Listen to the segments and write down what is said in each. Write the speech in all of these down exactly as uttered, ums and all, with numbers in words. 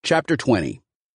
Chapter twenty.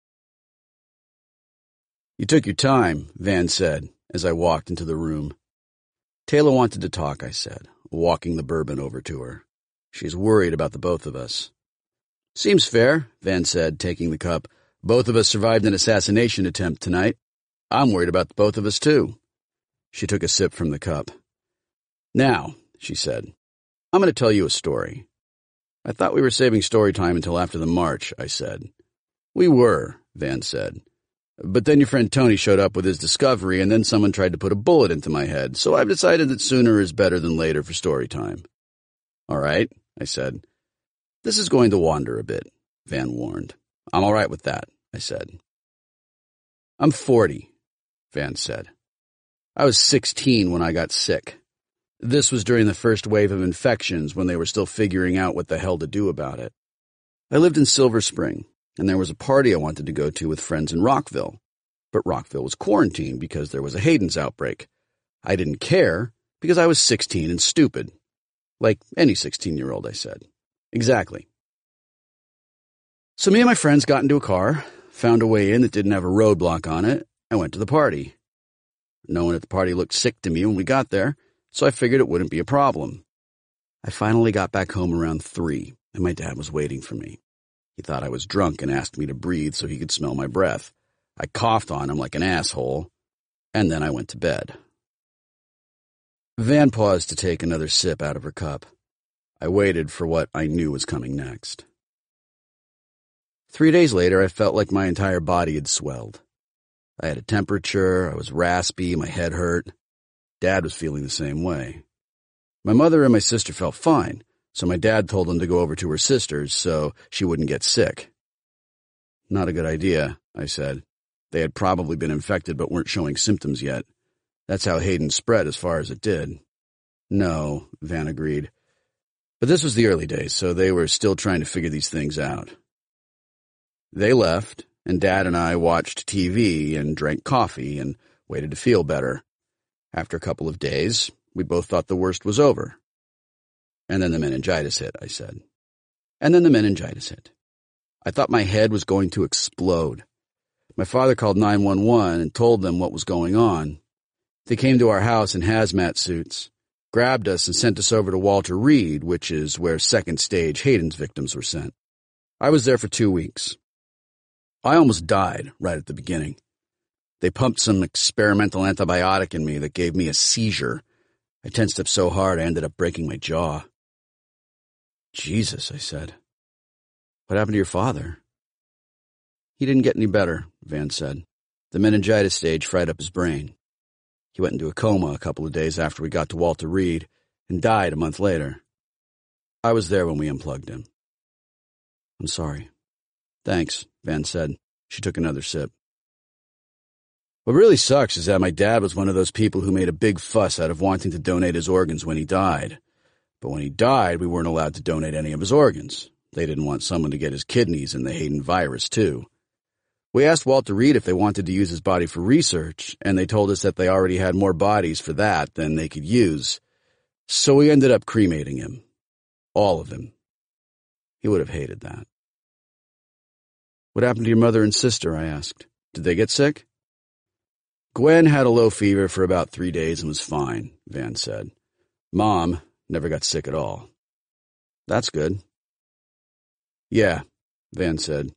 You took your time, Van said, as I walked into the room. Taylor wanted to talk, I said, walking the bourbon over to her. She's worried about the both of us. Seems fair, Van said, taking the cup. Both of us survived an assassination attempt tonight. I'm worried about the both of us, too. She took a sip from the cup. Now, she said, I'm going to tell you a story. I thought we were saving story time until after the march, I said. We were, Van said. But then your friend Tony showed up with his discovery, and then someone tried to put a bullet into my head, so I've decided that sooner is better than later for story time. All right, I said. This is going to wander a bit, Van warned. I'm all right with that, I said. I'm forty, Van said. I was sixteen when I got sick. This was during the first wave of infections when they were still figuring out what the hell to do about it. I lived in Silver Spring, and there was a party I wanted to go to with friends in Rockville. But Rockville was quarantined because there was a Hayden's outbreak. I didn't care because I was sixteen and stupid. Like any sixteen-year-old, I said. Exactly. So me and my friends got into a car, found a way in that didn't have a roadblock on it, and went to the party. No one at the party looked sick to me when we got there, so I figured it wouldn't be a problem. I finally got back home around three, and my dad was waiting for me. He thought I was drunk and asked me to breathe so he could smell my breath. I coughed on him like an asshole, and then I went to bed. Van paused to take another sip out of her cup. I waited for what I knew was coming next. Three days later, I felt like my entire body had swelled. I had a temperature, I was raspy, my head hurt. Dad was feeling the same way. My mother and my sister felt fine, so my dad told them to go over to her sister's so she wouldn't get sick. Not a good idea, I said. They had probably been infected but weren't showing symptoms yet. That's how Hayden spread as far as it did. No, Van agreed. But this was the early days, so they were still trying to figure these things out. They left, and Dad and I watched T V and drank coffee and waited to feel better. After a couple of days, we both thought the worst was over. And then the meningitis hit, I said. And then the meningitis hit. I thought my head was going to explode. My father called nine one one and told them what was going on. They came to our house in hazmat suits, grabbed us and sent us over to Walter Reed, which is where second stage Hayden's victims were sent. I was there for two weeks. I almost died right at the beginning. They pumped some experimental antibiotic in me that gave me a seizure. I tensed up so hard I ended up breaking my jaw. Jesus, I said. What happened to your father? He didn't get any better, Van said. The meningitis stage fried up his brain. He went into a coma a couple of days after we got to Walter Reed and died a month later. I was there when we unplugged him. I'm sorry. Thanks, Van said. She took another sip. What really sucks is that my dad was one of those people who made a big fuss out of wanting to donate his organs when he died. But when he died, we weren't allowed to donate any of his organs. They didn't want someone to get his kidneys and the Hayden virus, too. We asked Walter Reed if they wanted to use his body for research, and they told us that they already had more bodies for that than they could use. So we ended up cremating him. All of him. He would have hated that. What happened to your mother and sister, I asked. Did they get sick? Gwen had a low fever for about three days and was fine, Van said. Mom never got sick at all. That's good. Yeah, Van said.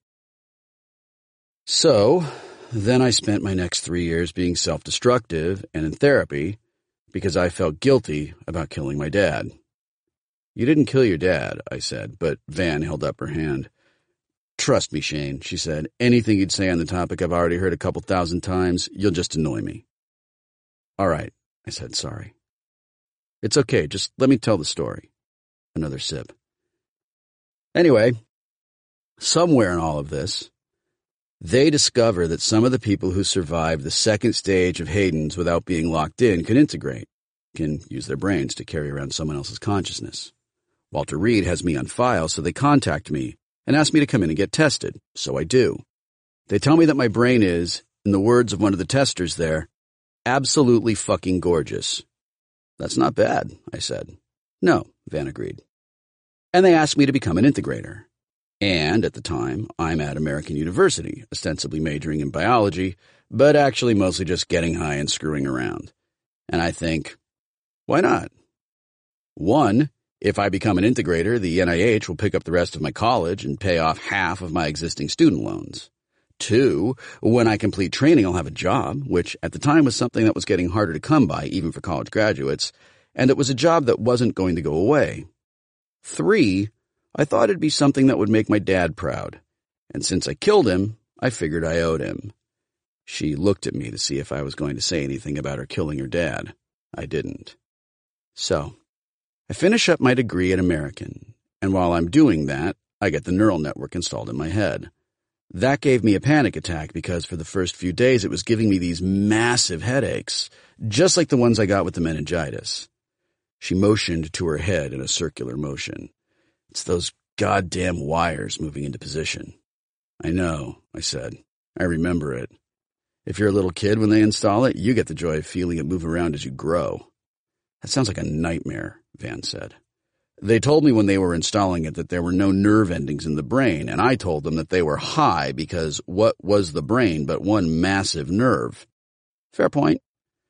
So, then I spent my next three years being self-destructive and in therapy because I felt guilty about killing my dad. You didn't kill your dad, I said, but Van held up her hand. Trust me, Shane, she said. Anything you'd say on the topic I've already heard a couple thousand times, you'll just annoy me. All right, I said, sorry. It's okay, just let me tell the story. Another sip. Anyway, somewhere in all of this, they discover that some of the people who survived the second stage of Hayden's without being locked in can integrate, can use their brains to carry around someone else's consciousness. Walter Reed has me on file, so they contact me and ask me to come in and get tested, so I do. They tell me that my brain is, in the words of one of the testers there, absolutely fucking gorgeous. That's not bad, I said. No, Van agreed. And they asked me to become an integrator. And at the time, I'm at American University, ostensibly majoring in biology, but actually mostly just getting high and screwing around. And I think, why not? One, if I become an integrator, the N I H will pick up the rest of my college and pay off half of my existing student loans. Two, when I complete training, I'll have a job, which at the time was something that was getting harder to come by, even for college graduates, and it was a job that wasn't going to go away. Three, I thought it'd be something that would make my dad proud, and since I killed him, I figured I owed him. She looked at me to see if I was going to say anything about her killing her dad. I didn't. So, I finish up my degree at American, and while I'm doing that, I get the neural network installed in my head. That gave me a panic attack because for the first few days it was giving me these massive headaches, just like the ones I got with the meningitis. She motioned to her head in a circular motion. It's those goddamn wires moving into position. I know, I said. I remember it. If you're a little kid when they install it, you get the joy of feeling it move around as you grow. That sounds like a nightmare, Van said. They told me when they were installing it that there were no nerve endings in the brain, and I told them that they were high because what was the brain but one massive nerve? Fair point.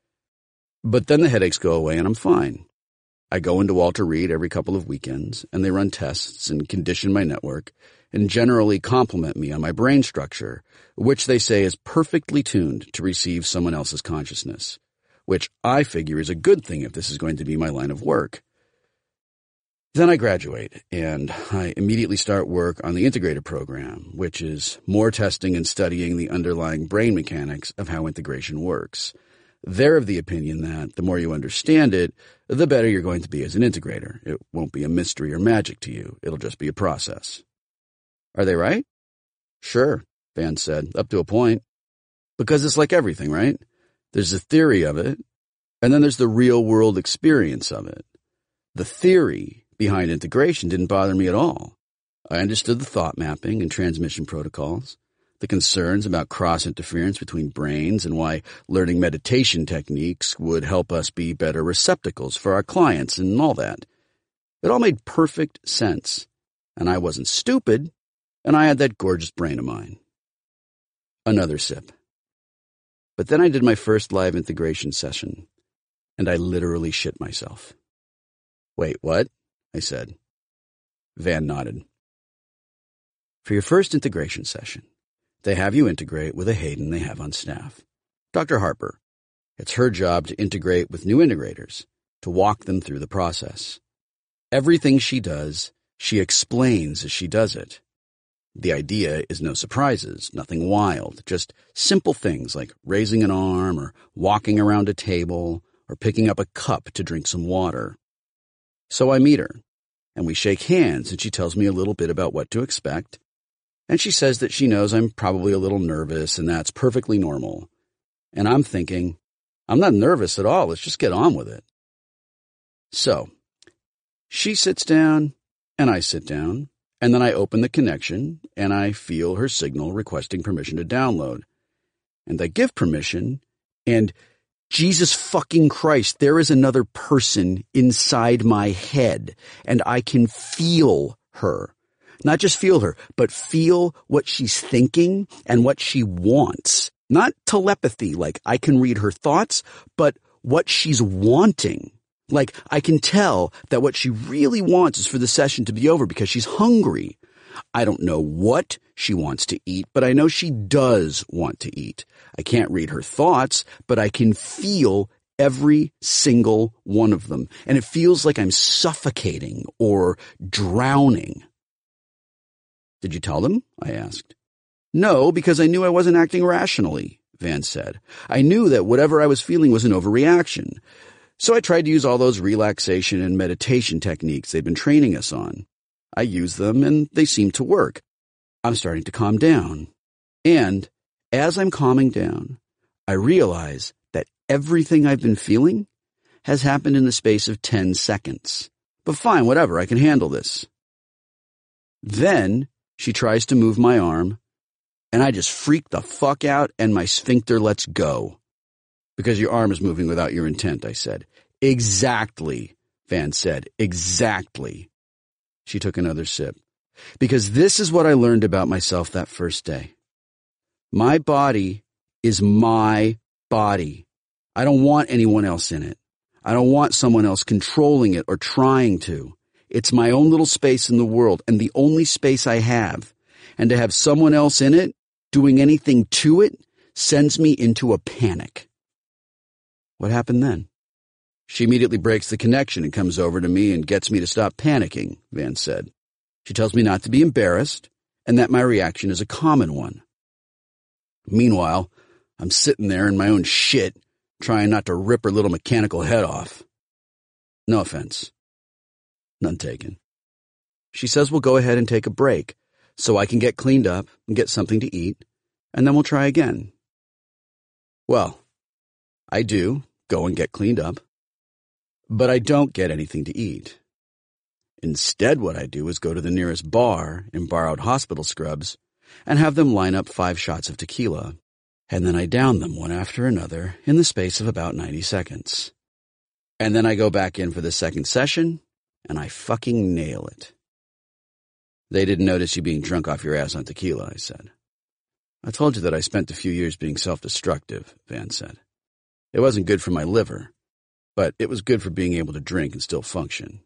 But then the headaches go away and I'm fine. I go into Walter Reed every couple of weekends, and they run tests and condition my network, and generally compliment me on my brain structure, which they say is perfectly tuned to receive someone else's consciousness, which I figure is a good thing if this is going to be my line of work. Then I graduate, and I immediately start work on the integrator program, which is more testing and studying the underlying brain mechanics of how integration works. They're of the opinion that the more you understand it, the better you're going to be as an integrator. It won't be a mystery or magic to you. It'll just be a process. Are they right? Sure, Van said, up to a point. Because it's like everything, right? There's the theory of it, and then there's the real-world experience of it. The theory behind integration didn't bother me at all. I understood the thought mapping and transmission protocols, the concerns about cross-interference between brains and why learning meditation techniques would help us be better receptacles for our clients and all that. It all made perfect sense, and I wasn't stupid, and I had that gorgeous brain of mine. Another sip. But then I did my first live integration session, and I literally shit myself. Wait, what? I said. Van nodded. For your first integration session, they have you integrate with a Hayden they have on staff, Doctor Harper. It's her job to integrate with new integrators, to walk them through the process. Everything she does, she explains as she does it. The idea is no surprises, nothing wild, just simple things like raising an arm or walking around a table or picking up a cup to drink some water. So I meet her, and we shake hands, and she tells me a little bit about what to expect. And she says that she knows I'm probably a little nervous, and that's perfectly normal. And I'm thinking, I'm not nervous at all. Let's just get on with it. So, she sits down, and I sit down, and then I open the connection, and I feel her signal requesting permission to download. And I give permission, and Jesus fucking Christ, there is another person inside my head, and I can feel her. Not just feel her, but feel what she's thinking and what she wants. Not telepathy, like I can read her thoughts, but what she's wanting. Like I can tell that what she really wants is for the session to be over because she's hungry. I don't know what she wants to eat, but I know she does want to eat. I can't read her thoughts, but I can feel every single one of them. And it feels like I'm suffocating or drowning. Did you tell them? I asked. No, because I knew I wasn't acting rationally, Van said. I knew that whatever I was feeling was an overreaction. So I tried to use all those relaxation and meditation techniques they'd been training us on. I used them and they seemed to work. I'm starting to calm down. And as I'm calming down, I realize that everything I've been feeling has happened in the space of ten seconds. But fine, whatever, I can handle this. Then she tries to move my arm, and I just freak the fuck out and my sphincter lets go. Because your arm is moving without your intent, I said. Exactly, Van said. Exactly. She took another sip. Because this is what I learned about myself that first day. My body is my body. I don't want anyone else in it. I don't want someone else controlling it or trying to. It's my own little space in the world and the only space I have. And to have someone else in it, doing anything to it, sends me into a panic. What happened then? She immediately breaks the connection and comes over to me and gets me to stop panicking, Van said. She tells me not to be embarrassed and that my reaction is a common one. Meanwhile, I'm sitting there in my own shit, trying not to rip her little mechanical head off. No offense. None taken. She says we'll go ahead and take a break so I can get cleaned up and get something to eat, and then we'll try again. Well, I do go and get cleaned up, but I don't get anything to eat. Instead, what I do is go to the nearest bar in borrowed hospital scrubs and have them line up five shots of tequila, and then I down them one after another in the space of about ninety seconds. And then I go back in for the second session, and I fucking nail it. They didn't notice you being drunk off your ass on tequila, I said. I told you that I spent a few years being self-destructive, Van said. It wasn't good for my liver, but it was good for being able to drink and still function.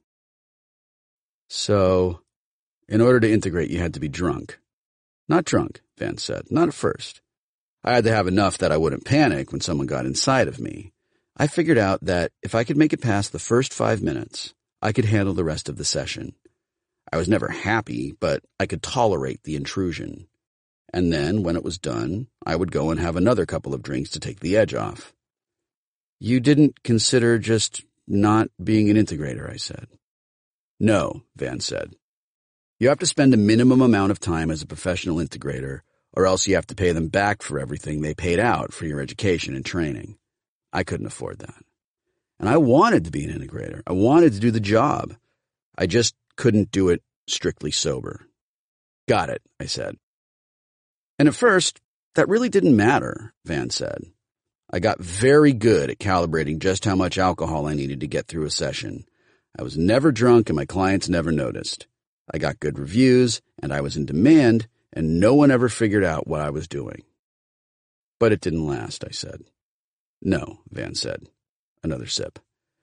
So, in order to integrate, you had to be drunk. Not drunk, Van said, not at first. I had to have enough that I wouldn't panic when someone got inside of me. I figured out that if I could make it past the first five minutes, I could handle the rest of the session. I was never happy, but I could tolerate the intrusion. And then, when it was done, I would go and have another couple of drinks to take the edge off. You didn't consider just not being an integrator, I said. No, Van said. You have to spend a minimum amount of time as a professional integrator, or else you have to pay them back for everything they paid out for your education and training. I couldn't afford that. And I wanted to be an integrator. I wanted to do the job. I just couldn't do it strictly sober. Got it, I said. And at first, that really didn't matter, Van said. I got very good at calibrating just how much alcohol I needed to get through a session. I was never drunk and my clients never noticed. I got good reviews and I was in demand and no one ever figured out what I was doing. But it didn't last, I said. No, Van said. Another sip.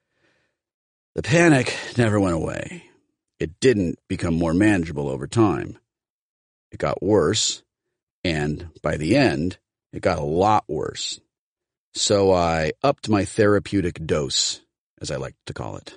The panic never went away. It didn't become more manageable over time. It got worse, and by the end, it got a lot worse. So I upped my therapeutic dose, as I like to call it.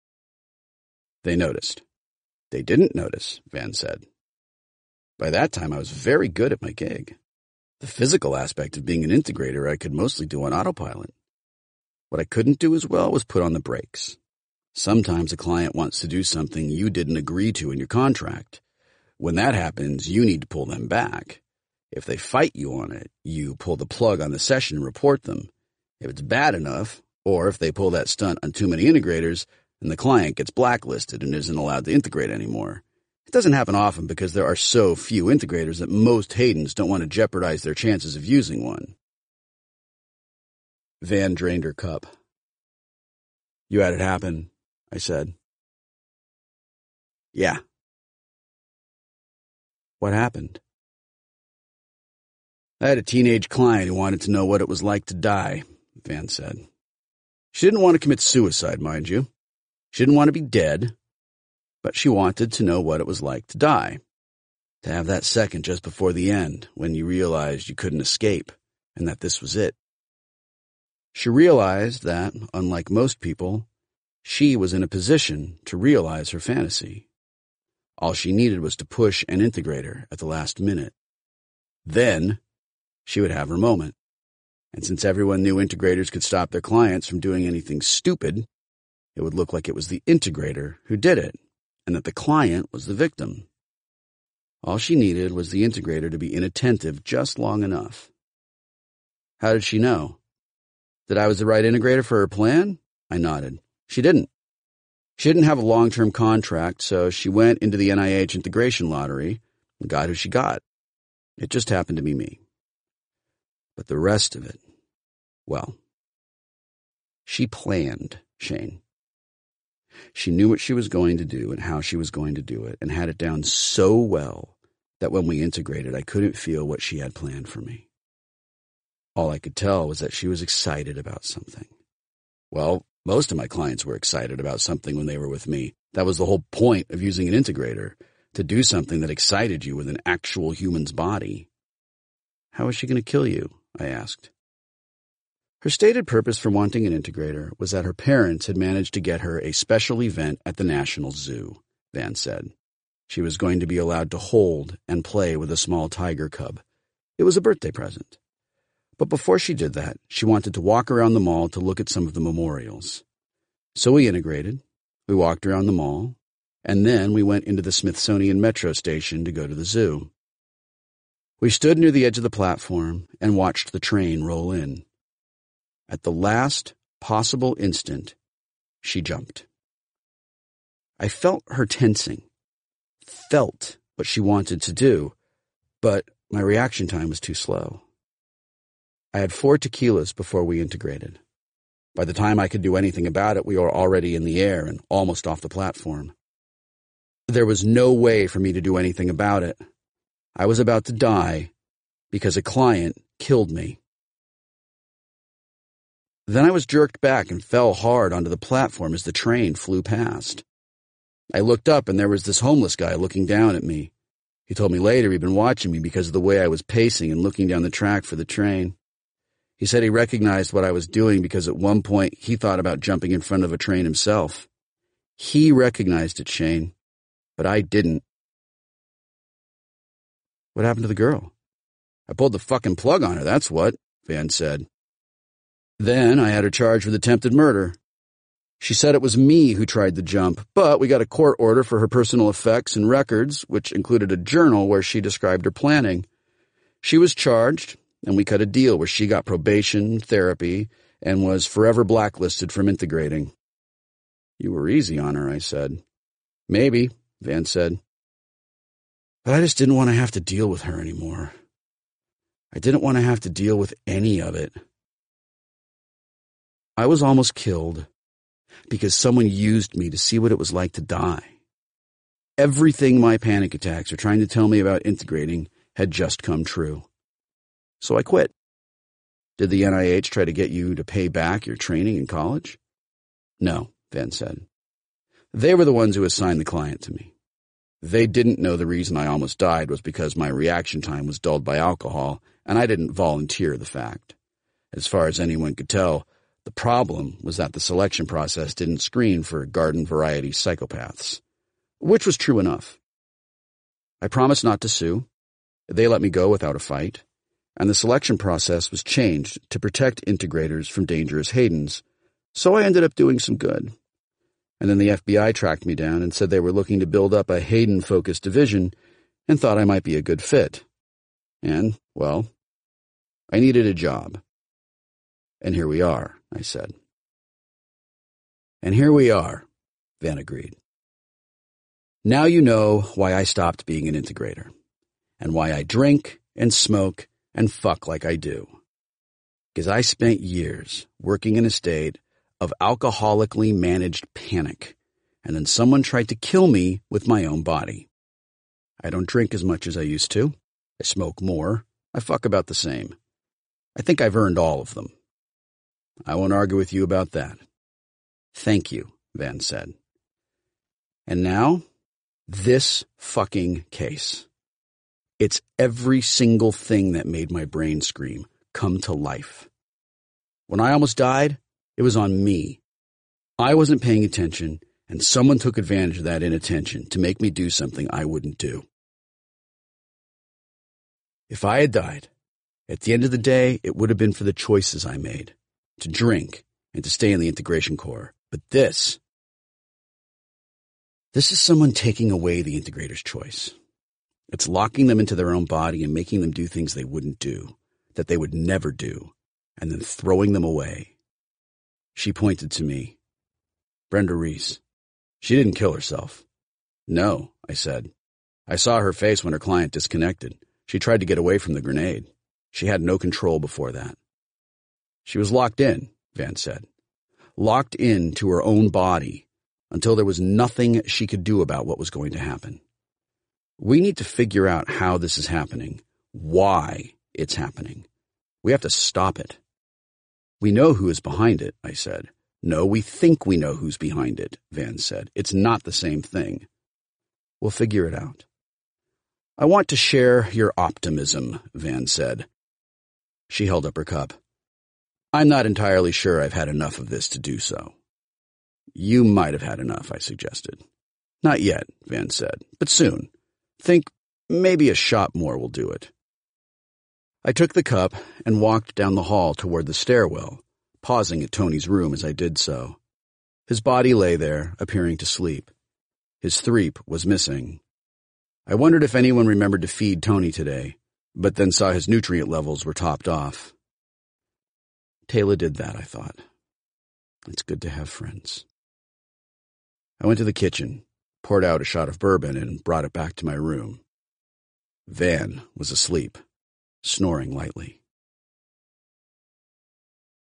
They noticed. They didn't notice, Van said. By that time, I was very good at my gig. The physical aspect of being an integrator I could mostly do on autopilot. What I couldn't do as well was put on the brakes. Sometimes a client wants to do something you didn't agree to in your contract. When that happens, you need to pull them back. If they fight you on it, you pull the plug on the session and report them. If it's bad enough, or if they pull that stunt on too many integrators, then the client gets blacklisted and isn't allowed to integrate anymore. It doesn't happen often because there are so few integrators that most Haydens don't want to jeopardize their chances of using one. Van drained her cup. You had it happen, I said. Yeah. What happened? I had a teenage client who wanted to know what it was like to die, Van said. She didn't want to commit suicide, mind you. She didn't want to be dead, but she wanted to know what it was like to die. To have that second just before the end when you realized you couldn't escape and that this was it. She realized that, unlike most people, she was in a position to realize her fantasy. All she needed was to push an integrator at the last minute. Then, she would have her moment. And since everyone knew integrators could stop their clients from doing anything stupid, it would look like it was the integrator who did it, and that the client was the victim. All she needed was the integrator to be inattentive just long enough. How did she know? That I was the right integrator for her plan? I nodded. She didn't. She didn't have a long-term contract, so she went into the N I H integration lottery and got who she got. It just happened to be me. But the rest of it, well, she planned, Shane. She knew what she was going to do and how she was going to do it, and had it down so well that when we integrated, I couldn't feel what she had planned for me. All I could tell was that she was excited about something. Well, most of my clients were excited about something when they were with me. That was the whole point of using an integrator, to do something that excited you with an actual human's body. How is she going to kill you? I asked. Her stated purpose for wanting an integrator was that her parents had managed to get her a special event at the National Zoo, Van said. She was going to be allowed to hold and play with a small tiger cub. It was a birthday present. But before she did that, she wanted to walk around the mall to look at some of the memorials. So we integrated, we walked around the mall, and then we went into the Smithsonian Metro station to go to the zoo. We stood near the edge of the platform and watched the train roll in. At the last possible instant, she jumped. I felt her tensing, felt what she wanted to do, but my reaction time was too slow. I had four tequilas before we integrated. By the time I could do anything about it, we were already in the air and almost off the platform. There was no way for me to do anything about it. I was about to die because a client killed me. Then I was jerked back and fell hard onto the platform as the train flew past. I looked up and there was this homeless guy looking down at me. He told me later he'd been watching me because of the way I was pacing and looking down the track for the train. He said he recognized what I was doing because at one point he thought about jumping in front of a train himself. He recognized it, Shane, but I didn't. What happened to the girl? I pulled the fucking plug on her, that's what, Van said. Then I had her charged with attempted murder. She said it was me who tried the jump, but we got a court order for her personal effects and records, which included a journal where she described her planning. She was charged, and we cut a deal where she got probation, therapy, and was forever blacklisted from integrating. You were easy on her, I said. Maybe, Van said. But I just didn't want to have to deal with her anymore. I didn't want to have to deal with any of it. I was almost killed because someone used me to see what it was like to die. Everything my panic attacks are trying to tell me about integrating had just come true. So I quit. Did the N I H try to get you to pay back your training in college? No, Van said. They were the ones who assigned the client to me. They didn't know the reason I almost died was because my reaction time was dulled by alcohol, and I didn't volunteer the fact. As far as anyone could tell, the problem was that the selection process didn't screen for garden-variety psychopaths, which was true enough. I promised not to sue. They let me go without a fight. And the selection process was changed to protect integrators from dangerous Haydens, so I ended up doing some good. And then the F B I tracked me down and said they were looking to build up a Hayden-focused division and thought I might be a good fit. And, well, I needed a job. And here we are, I said. And here we are, Van agreed. Now you know why I stopped being an integrator, and why I drink and smoke and fuck like I do. Because I spent years working in a state of alcoholically managed panic, and then someone tried to kill me with my own body. I don't drink as much as I used to. I smoke more. I fuck about the same. I think I've earned all of them. I won't argue with you about that. Thank you, Van said. And now, this fucking case. It's every single thing that made my brain scream come to life. When I almost died, it was on me. I wasn't paying attention, and someone took advantage of that inattention to make me do something I wouldn't do. If I had died, at the end of the day, it would have been for the choices I made, to drink and to stay in the integration core. But this, this is someone taking away the integrator's choice. It's locking them into their own body and making them do things they wouldn't do, that they would never do, and then throwing them away. She pointed to me. Brenda Reese. She didn't kill herself. No, I said. I saw her face when her client disconnected. She tried to get away from the grenade. She had no control before that. She was locked in, Van said. Locked in to her own body, until there was nothing she could do about what was going to happen. We need to figure out how this is happening, why it's happening. We have to stop it. We know who is behind it, I said. No, we think we know who's behind it, Van said. It's not the same thing. We'll figure it out. I want to share your optimism, Van said. She held up her cup. I'm not entirely sure I've had enough of this to do so. You might have had enough, I suggested. Not yet, Van said, but soon. Think maybe a shot more will do it. I took the cup and walked down the hall toward the stairwell, pausing at Tony's room as I did so. His body lay there, appearing to sleep. His threep was missing. I wondered if anyone remembered to feed Tony today, but then saw his nutrient levels were topped off. Taylor did that, I thought. It's good to have friends. I went to the kitchen, poured out a shot of bourbon, and brought it back to my room. Van was asleep, snoring lightly.